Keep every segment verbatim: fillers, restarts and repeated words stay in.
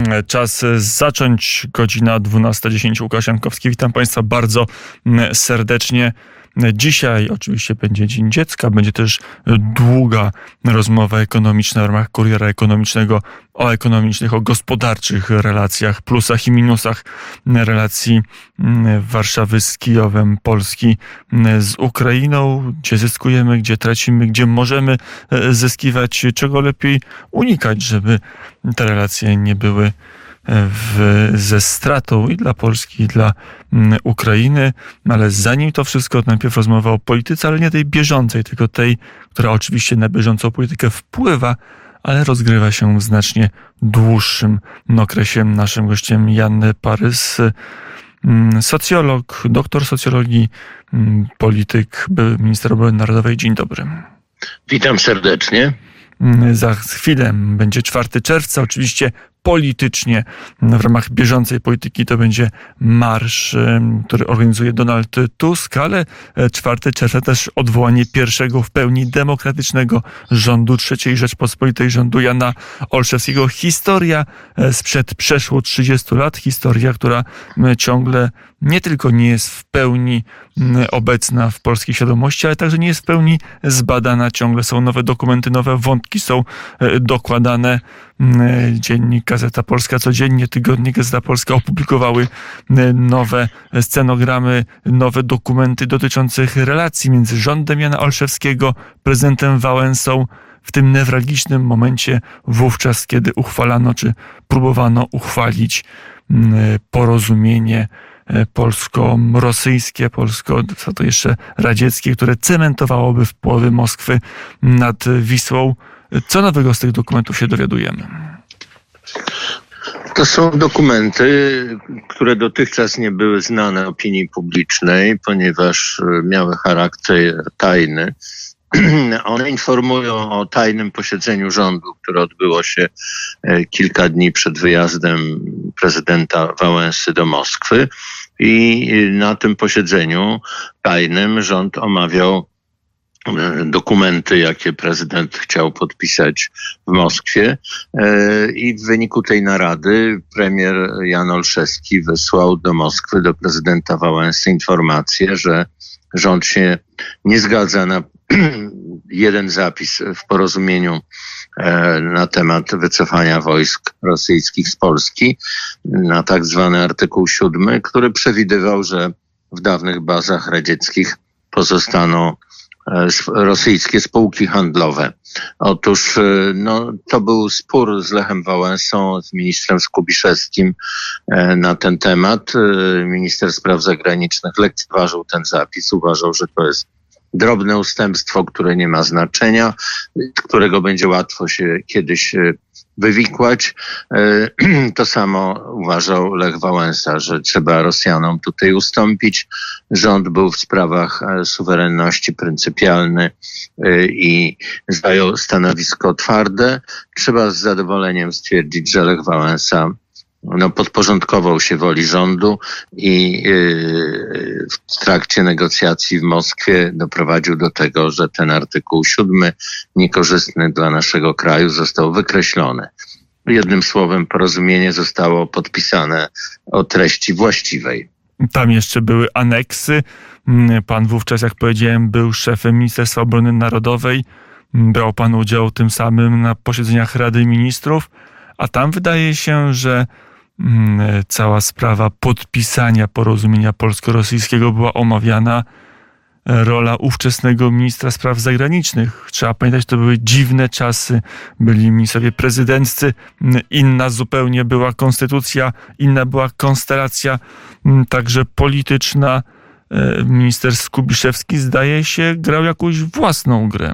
Czas zacząć. Godzina dwunasta dziesięć. Łukasz Jankowski. Witam Państwa bardzo serdecznie. Dzisiaj oczywiście będzie Dzień Dziecka, będzie też długa rozmowa ekonomiczna w ramach Kuriera Ekonomicznego o ekonomicznych, o gospodarczych relacjach, plusach i minusach relacji Warszawy z Kijowem, Polski z Ukrainą, gdzie zyskujemy, gdzie tracimy, gdzie możemy zyskiwać, czego lepiej unikać, żeby te relacje nie były W, ze stratą i dla Polski, i dla mm, Ukrainy, ale zanim to wszystko, najpierw rozmowa o polityce, ale nie tej bieżącej, tylko tej, która oczywiście na bieżącą politykę wpływa, ale rozgrywa się w znacznie dłuższym okresie. Naszym gościem Jan Parys, mm, socjolog, doktor socjologii, mm, polityk, były minister obrony narodowej. Dzień dobry. Witam serdecznie. Za chwilę będzie czwartego czerwca, oczywiście politycznie w ramach bieżącej polityki to będzie marsz, który organizuje Donald Tusk, ale czwartego czerwca też odwołanie pierwszego w pełni demokratycznego rządu trzeciej Rzeczpospolitej, rządu Jana Olszewskiego. Historia sprzed przeszło trzydziestu lat, historia, która ciągle nie tylko nie jest w pełni obecna w polskiej świadomości, ale także nie jest w pełni zbadana. Ciągle są nowe dokumenty, nowe wątki są dokładane. Dziennik Gazeta Polska, codziennie tygodnie Gazeta Polska opublikowały nowe scenogramy, nowe dokumenty dotyczących relacji między rządem Jana Olszewskiego, prezydentem Wałęsą w tym newralgicznym momencie wówczas, kiedy uchwalano, czy próbowano uchwalić porozumienie polsko-rosyjskie, polsko, co to jeszcze radzieckie, które cementowałoby wpływy Moskwy nad Wisłą. Co nowego z tych dokumentów się dowiadujemy? To są dokumenty, które dotychczas nie były znane opinii publicznej, ponieważ miały charakter tajny. One informują o tajnym posiedzeniu rządu, które odbyło się kilka dni przed wyjazdem prezydenta Wałęsy do Moskwy. I na tym posiedzeniu tajnym rząd omawiał dokumenty, jakie prezydent chciał podpisać w Moskwie, i w wyniku tej narady premier Jan Olszewski wysłał do Moskwy, do prezydenta Wałęsy informację, że rząd się nie zgadza na jeden zapis w porozumieniu na temat wycofania wojsk rosyjskich z Polski, na tak zwany artykuł siódmy, który przewidywał, że w dawnych bazach radzieckich pozostaną rosyjskie spółki handlowe. Otóż no, to był spór z Lechem Wałęsą, z ministrem Skubiszewskim na ten temat. Minister spraw zagranicznych lekceważył ten zapis, uważał, że to jest drobne ustępstwo, które nie ma znaczenia, którego będzie łatwo się kiedyś wywikłać. To samo uważał Lech Wałęsa, że trzeba Rosjanom tutaj ustąpić. Rząd był w sprawach suwerenności pryncypialny i zajął stanowisko twarde. Trzeba z zadowoleniem stwierdzić, że Lech Wałęsa no, podporządkował się woli rządu i yy, w trakcie negocjacji w Moskwie doprowadził do tego, że ten artykuł siódmy, niekorzystny dla naszego kraju, został wykreślony. Jednym słowem, porozumienie zostało podpisane o treści właściwej. Tam jeszcze były aneksy. Pan wówczas, jak powiedziałem, był szefem Ministerstwa Obrony Narodowej. Brał pan udział tym samym na posiedzeniach Rady Ministrów. A tam wydaje się, że cała sprawa podpisania porozumienia polsko-rosyjskiego była omawiana. Rola ówczesnego ministra spraw zagranicznych. Trzeba pamiętać, to były dziwne czasy. Byli ministrowie prezydenccy. Inna zupełnie była konstytucja, inna była konstelacja, także polityczna. Minister Skubiszewski, zdaje się, grał jakąś własną grę.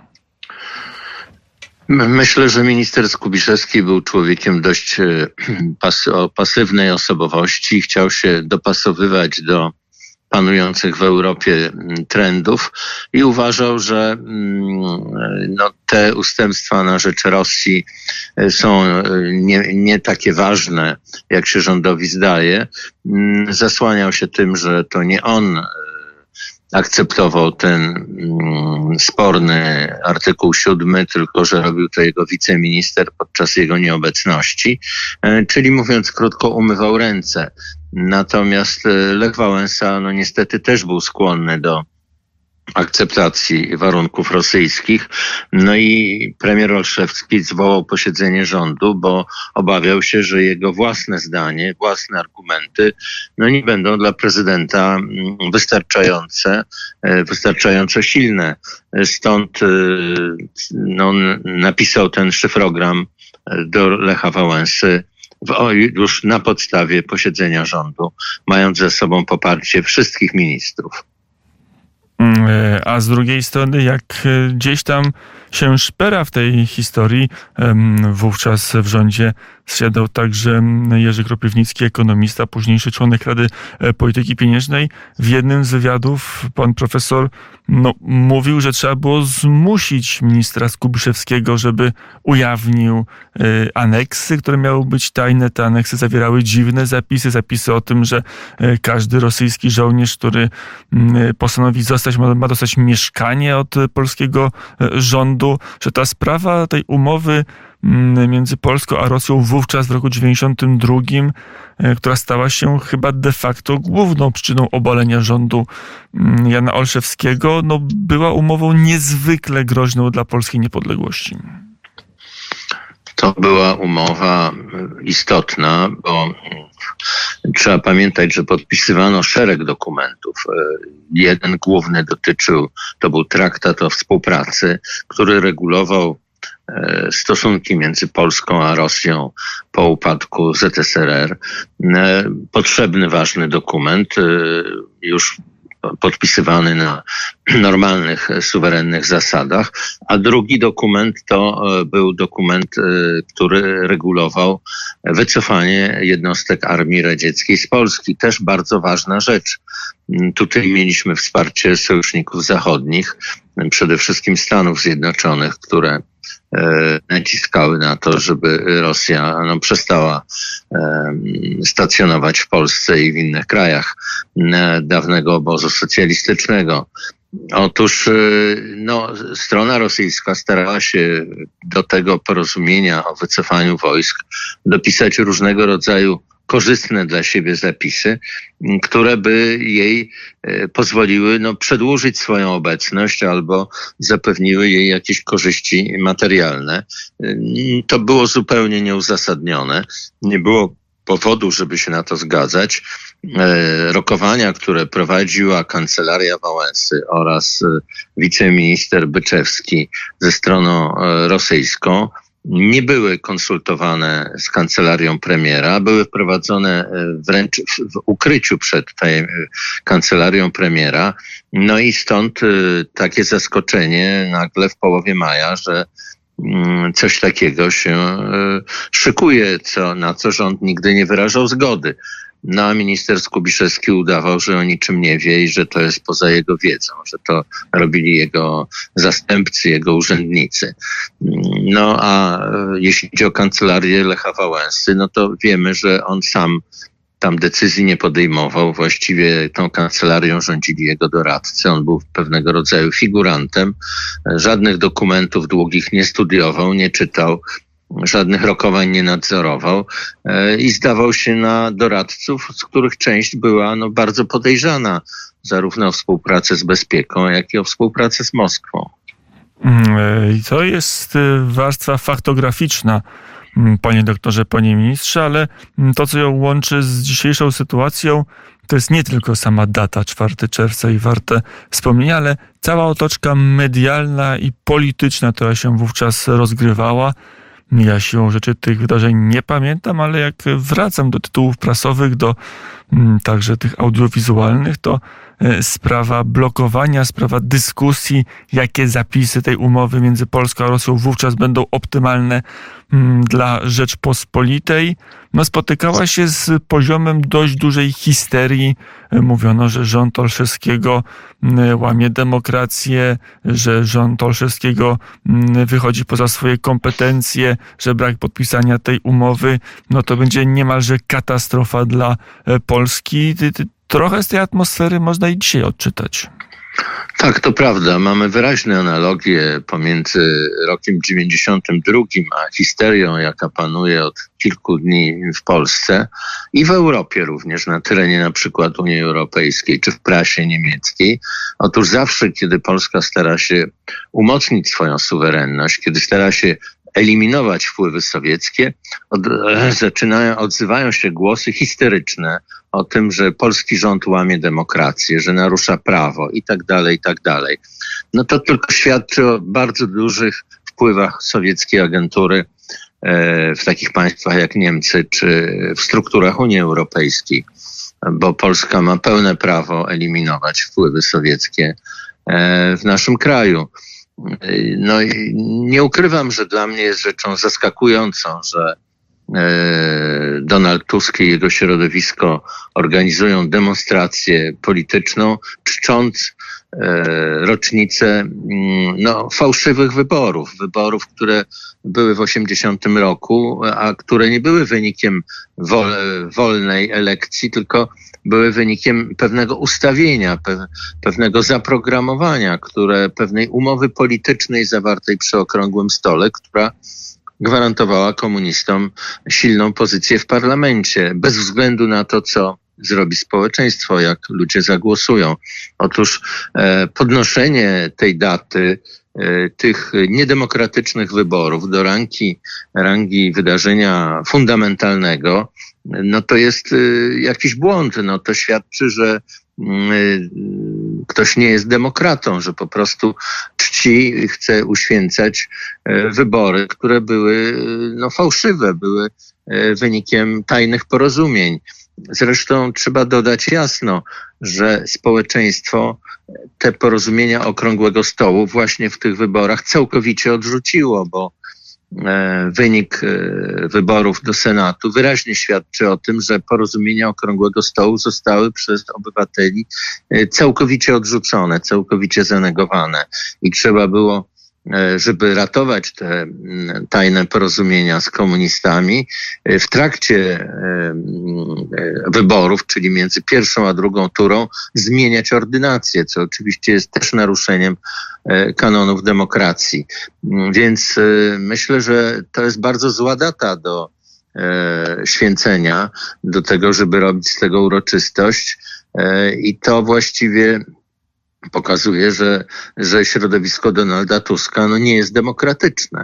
Myślę, że minister Skubiszewski był człowiekiem dość pas- o pasywnej osobowości. Chciał się dopasowywać do panujących w Europie trendów i uważał, że no, te ustępstwa na rzecz Rosji są nie, nie takie ważne, jak się rządowi zdaje. Zasłaniał się tym, że to nie on akceptował ten mm, sporny artykuł siódmy, tylko że robił to jego wiceminister podczas jego nieobecności, e, czyli mówiąc krótko, umywał ręce. Natomiast Lech Wałęsa no niestety też był skłonny do akceptacji warunków rosyjskich. No i premier Olszewski zwołał posiedzenie rządu, bo obawiał się, że jego własne zdanie, własne argumenty no nie będą dla prezydenta wystarczające, wystarczająco silne. Stąd no, on napisał ten szyfrogram do Lecha Wałęsy w, już na podstawie posiedzenia rządu, mając ze sobą poparcie wszystkich ministrów. A z drugiej strony, jak gdzieś tam się szpera w tej historii, wówczas w rządzie zasiadał także Jerzy Kropiwnicki, ekonomista, późniejszy członek Rady Polityki Pieniężnej. W jednym z wywiadów pan profesor no, mówił, że trzeba było zmusić ministra Skubiszewskiego, żeby ujawnił y, aneksy, które miały być tajne. Te aneksy zawierały dziwne zapisy, zapisy o tym, że y, każdy rosyjski żołnierz, który y, postanowi zostać, ma, ma dostać mieszkanie od y, polskiego y, rządu, że ta sprawa tej umowy między Polską a Rosją wówczas w roku dziewięćdziesiątym drugim, która stała się chyba de facto główną przyczyną obalenia rządu Jana Olszewskiego, no była umową niezwykle groźną dla polskiej niepodległości. To była umowa istotna, bo trzeba pamiętać, że podpisywano szereg dokumentów. Jeden główny dotyczył, to był traktat o współpracy, który regulował stosunki między Polską a Rosją po upadku Z S R R. Potrzebny, ważny dokument, już podpisywany na normalnych, suwerennych zasadach, a drugi dokument to był dokument, który regulował wycofanie jednostek Armii Radzieckiej z Polski. Też bardzo ważna rzecz. Tutaj mieliśmy wsparcie sojuszników zachodnich, przede wszystkim Stanów Zjednoczonych, które naciskały na to, żeby Rosja no, przestała e, stacjonować w Polsce i w innych krajach e, dawnego obozu socjalistycznego. Otóż e, no, strona rosyjska starała się do tego porozumienia o wycofaniu wojsk dopisać różnego rodzaju korzystne dla siebie zapisy, które by jej pozwoliły no, przedłużyć swoją obecność albo zapewniły jej jakieś korzyści materialne. To było zupełnie nieuzasadnione. Nie było powodu, żeby się na to zgadzać. Rokowania, które prowadziła kancelaria Wałęsy oraz wiceminister Byczewski ze stroną rosyjską, nie były konsultowane z kancelarią premiera, były wprowadzone wręcz w ukryciu przed tej kancelarią premiera. No i stąd takie zaskoczenie nagle w połowie maja, że coś takiego się szykuje, co, na co rząd nigdy nie wyrażał zgody. No a minister Skubiszewski udawał, że o niczym nie wie i że to jest poza jego wiedzą, że to robili jego zastępcy, jego urzędnicy. No a jeśli chodzi o kancelarię Lecha Wałęsy, no to wiemy, że on sam tam decyzji nie podejmował. Właściwie tą kancelarią rządzili jego doradcy. On był pewnego rodzaju figurantem. Żadnych dokumentów długich nie studiował, nie czytał. Żadnych rokowań nie nadzorował i zdawał się na doradców, z których część była no, bardzo podejrzana zarówno o współpracę z bezpieką, jak i o współpracę z Moskwą. I to jest warstwa faktograficzna, panie doktorze, panie ministrze, ale to, co ją łączy z dzisiejszą sytuacją, to jest nie tylko sama data czwartego czerwca i warte wspomnienia, ale cała otoczka medialna i polityczna, która się wówczas rozgrywała. Ja siłą rzeczy tych wydarzeń nie pamiętam, ale jak wracam do tytułów prasowych, do m, także tych audiowizualnych, to e, sprawa blokowania, sprawa dyskusji, jakie zapisy tej umowy między Polską a Rosją wówczas będą optymalne m, dla Rzeczpospolitej, no spotykała się z poziomem dość dużej histerii. Mówiono, że rząd Olszewskiego łamie demokrację, że rząd Olszewskiego wychodzi poza swoje kompetencje, że brak podpisania tej umowy, no to będzie niemalże katastrofa dla Polski. Trochę z tej atmosfery można i dzisiaj odczytać. Tak, to prawda. Mamy wyraźne analogie pomiędzy rokiem dziewięćdziesiątym drugim a histerią, jaka panuje od kilku dni w Polsce i w Europie również, na terenie na przykład Unii Europejskiej czy w prasie niemieckiej. Otóż zawsze, kiedy Polska stara się umocnić swoją suwerenność, kiedy stara się eliminować wpływy sowieckie, od, zaczynają, odzywają się głosy histeryczne o tym, że polski rząd łamie demokrację, że narusza prawo i tak dalej, i tak dalej. No to tylko świadczy o bardzo dużych wpływach sowieckiej agentury e, w takich państwach jak Niemcy czy w strukturach Unii Europejskiej, bo Polska ma pełne prawo eliminować wpływy sowieckie e, w naszym kraju. No i nie ukrywam, że dla mnie jest rzeczą zaskakującą, że Donald Tusk i jego środowisko organizują demonstrację polityczną, czcząc rocznicę no, fałszywych wyborów. Wyborów, które były w osiemdziesiątym roku, a które nie były wynikiem wol, wolnej elekcji, tylko były wynikiem pewnego ustawienia, pe, pewnego zaprogramowania, które pewnej umowy politycznej zawartej przy okrągłym stole, która gwarantowała komunistom silną pozycję w parlamencie, bez względu na to, co zrobi społeczeństwo, jak ludzie zagłosują. Otóż e, podnoszenie tej daty, e, tych niedemokratycznych wyborów do rangi, rangi wydarzenia fundamentalnego, no to jest e, jakiś błąd. No to świadczy, że ktoś nie jest demokratą, że po prostu czci i chce uświęcać wybory, które były no, fałszywe, były wynikiem tajnych porozumień. Zresztą trzeba dodać jasno, że społeczeństwo te porozumienia okrągłego stołu właśnie w tych wyborach całkowicie odrzuciło, bo wynik wyborów do Senatu wyraźnie świadczy o tym, że porozumienia okrągłego stołu zostały przez obywateli całkowicie odrzucone, całkowicie zanegowane. I trzeba było, żeby ratować te tajne porozumienia z komunistami, w trakcie wyborów, czyli między pierwszą a drugą turą, zmieniać ordynację, co oczywiście jest też naruszeniem kanonów demokracji. Więc myślę, że to jest bardzo zła data do święcenia, do tego, żeby robić z tego uroczystość i to właściwie pokazuje, że, że środowisko Donalda Tuska no nie jest demokratyczne.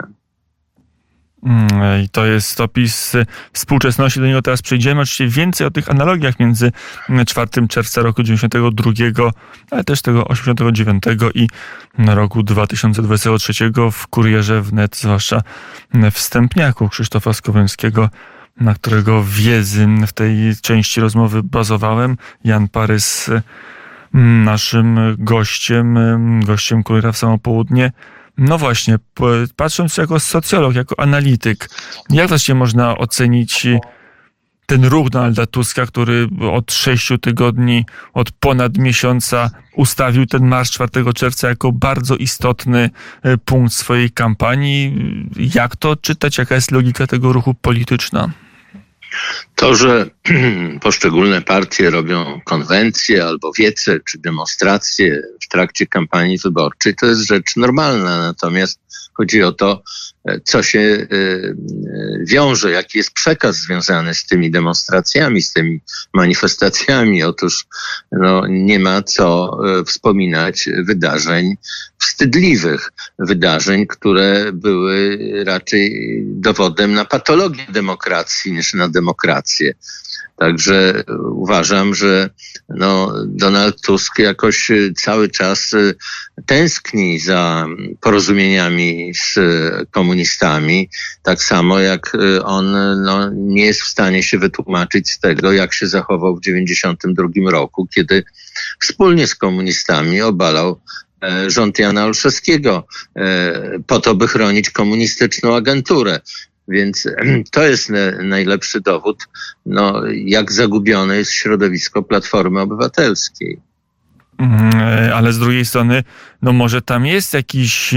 I to jest opis współczesności, do niego teraz przejdziemy. Oczywiście więcej o tych analogiach między czwartego czerwca roku dziewięćdziesiątego drugiego, ale też tego osiemdziesiątego dziewiątego i roku dwa tysiące dwudziestego trzeciego w Kurierze wnet, zwłaszcza wstępniaku Krzysztofa Skowrońskiego, na którego wiedzy w tej części rozmowy bazowałem. Jan Parys, naszym gościem, gościem Kuriera w samo południe. No właśnie, patrząc jako socjolog, jako analityk, jak właśnie można ocenić ten ruch Donalda Tuska, który od sześciu tygodni, od ponad miesiąca ustawił ten marsz czwartego czerwca jako bardzo istotny punkt swojej kampanii? Jak to czytać? Jaka jest logika tego ruchu polityczna? To, że poszczególne partie robią konwencje albo wiece czy demonstracje w trakcie kampanii wyborczej, to jest rzecz normalna. Natomiast chodzi o to, co się wiąże, jaki jest przekaz związany z tymi demonstracjami, z tymi manifestacjami. Otóż no, nie ma co wspominać wydarzeń wstydliwych, wydarzeń, które były raczej dowodem na patologię demokracji niż na demokrację. Także uważam, że no, Donald Tusk jakoś cały czas tęskni za porozumieniami z komunistami, tak samo jak on no, nie jest w stanie się wytłumaczyć z tego, jak się zachował w dziewięćdziesiątym drugim roku, kiedy wspólnie z komunistami obalał rząd Jana Olszewskiego po to, by chronić komunistyczną agenturę. Więc to jest najlepszy dowód, no, jak zagubione jest środowisko Platformy Obywatelskiej. Ale z drugiej strony, no może tam jest jakiś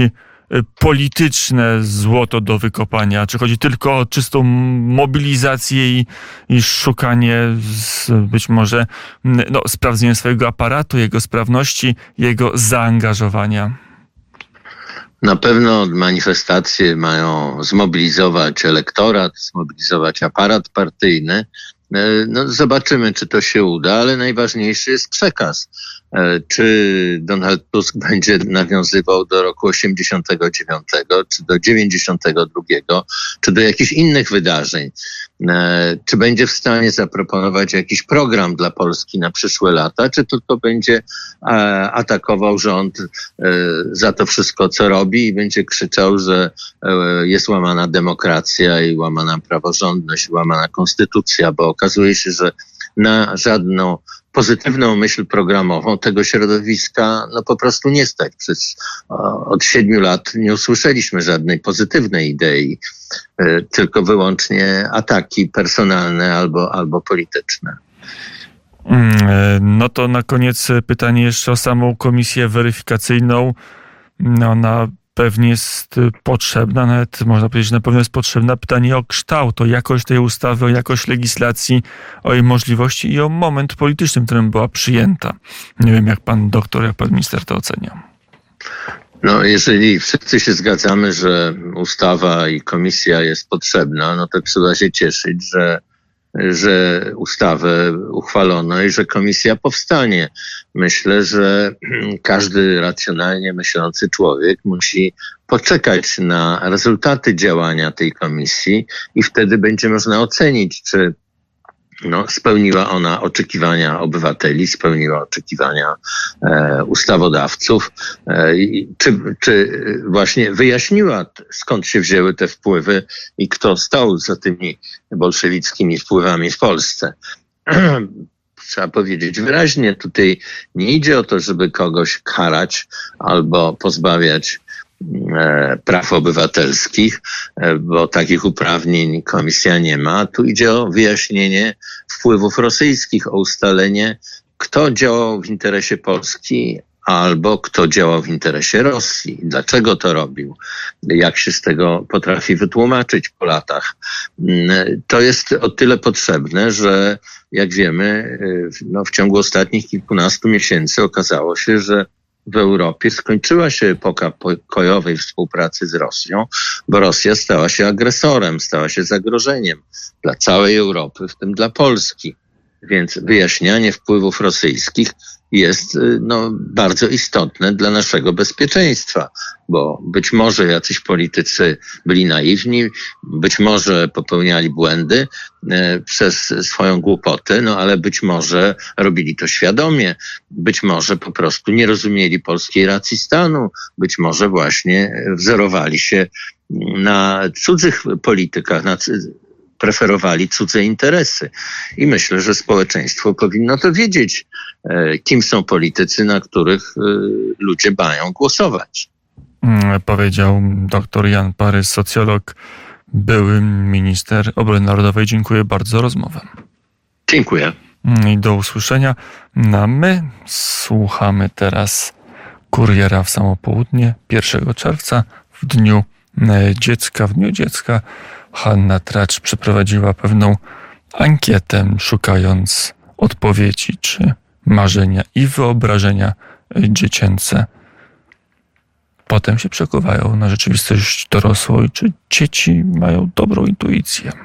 polityczne złoto do wykopania? Czy chodzi tylko o czystą mobilizację i, i szukanie z, być może no, sprawdzenia swojego aparatu, jego sprawności, jego zaangażowania? Na pewno manifestacje mają zmobilizować elektorat, zmobilizować aparat partyjny. No, zobaczymy, czy to się uda, ale najważniejszy jest przekaz. Czy Donald Tusk będzie nawiązywał do roku osiemdziesiątego dziewiątego, czy do dziewięćdziesiątego drugiego, czy do jakichś innych wydarzeń? Czy będzie w stanie zaproponować jakiś program dla Polski na przyszłe lata, czy tylko będzie atakował rząd za to wszystko, co robi i będzie krzyczał, że jest łamana demokracja i łamana praworządność, i łamana konstytucja, bo okazuje się, że na żadną pozytywną myśl programową tego środowiska no po prostu nie stać. Przez od siedmiu lat nie usłyszeliśmy żadnej pozytywnej idei, tylko wyłącznie ataki personalne albo, albo polityczne. No to na koniec pytanie jeszcze o samą komisję weryfikacyjną. Ona pewnie jest potrzebna, nawet można powiedzieć, że na pewno jest potrzebna. Pytanie o kształt, o jakość tej ustawy, o jakość legislacji, o jej możliwości i o moment polityczny, w którym była przyjęta. Nie wiem, jak pan doktor, jak pan minister to ocenia. No, jeżeli wszyscy się zgadzamy, że ustawa i komisja jest potrzebna, no to trzeba się cieszyć, że że ustawę uchwalono i że komisja powstanie. Myślę, że każdy racjonalnie myślący człowiek musi poczekać na rezultaty działania tej komisji i wtedy będzie można ocenić, czy no, spełniła ona oczekiwania obywateli, spełniła oczekiwania e, ustawodawców, e, czy, czy właśnie wyjaśniła, skąd się wzięły te wpływy i kto stał za tymi bolszewickimi wpływami w Polsce. Trzeba powiedzieć wyraźnie, tutaj nie idzie o to, żeby kogoś karać albo pozbawiać praw obywatelskich, bo takich uprawnień komisja nie ma. Tu idzie o wyjaśnienie wpływów rosyjskich, o ustalenie, kto działał w interesie Polski albo kto działał w interesie Rosji. Dlaczego to robił? Jak się z tego potrafi wytłumaczyć po latach? To jest o tyle potrzebne, że jak wiemy, no w ciągu ostatnich kilkunastu miesięcy okazało się, że w Europie skończyła się epoka pokojowej współpracy z Rosją, bo Rosja stała się agresorem, stała się zagrożeniem dla całej Europy, w tym dla Polski. Więc wyjaśnianie wpływów rosyjskich jest no, bardzo istotne dla naszego bezpieczeństwa, bo być może jacyś politycy byli naiwni, być może popełniali błędy e, przez swoją głupotę, no ale być może robili to świadomie, być może po prostu nie rozumieli polskiej racji stanu, być może właśnie wzorowali się na cudzych politykach, na preferowali cudze interesy. I myślę, że społeczeństwo powinno to wiedzieć, kim są politycy, na których ludzie mają głosować. Powiedział dr Jan Parys, socjolog, były minister obrony narodowej. Dziękuję bardzo za rozmowę. Dziękuję. I do usłyszenia. A my słuchamy teraz Kuriera w samo południe pierwszego czerwca w Dniu Dziecka. W Dniu Dziecka Hanna Tracz przeprowadziła pewną ankietę, szukając odpowiedzi, czy marzenia i wyobrażenia dziecięce potem się przekuwają na rzeczywistość dorosłą i czy dzieci mają dobrą intuicję.